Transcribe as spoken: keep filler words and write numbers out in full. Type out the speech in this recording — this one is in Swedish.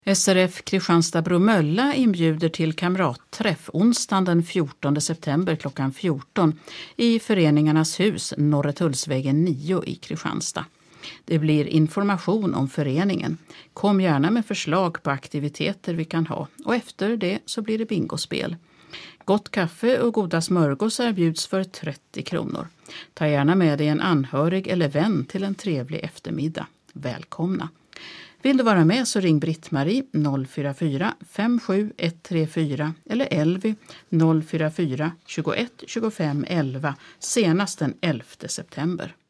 S R F Kristianstad-Bromölla inbjuder till kamratträff onsdagen den fjortonde september klockan fjorton i Föreningarnas hus Norretullsvägen nio i Kristianstad. Det blir information om föreningen. Kom gärna med förslag på aktiviteter vi kan ha och efter det så blir det bingospel. Gott kaffe och goda smörgåsar bjuds för trettio kronor. Ta gärna med dig en anhörig eller vän till en trevlig eftermiddag. Välkomna! Vill du vara med så ring Britt-Marie noll fyra fyra fem sju ett tre fyra eller Elvi noll fyra fyra tjugoett tjugofem elva senast den elfte september.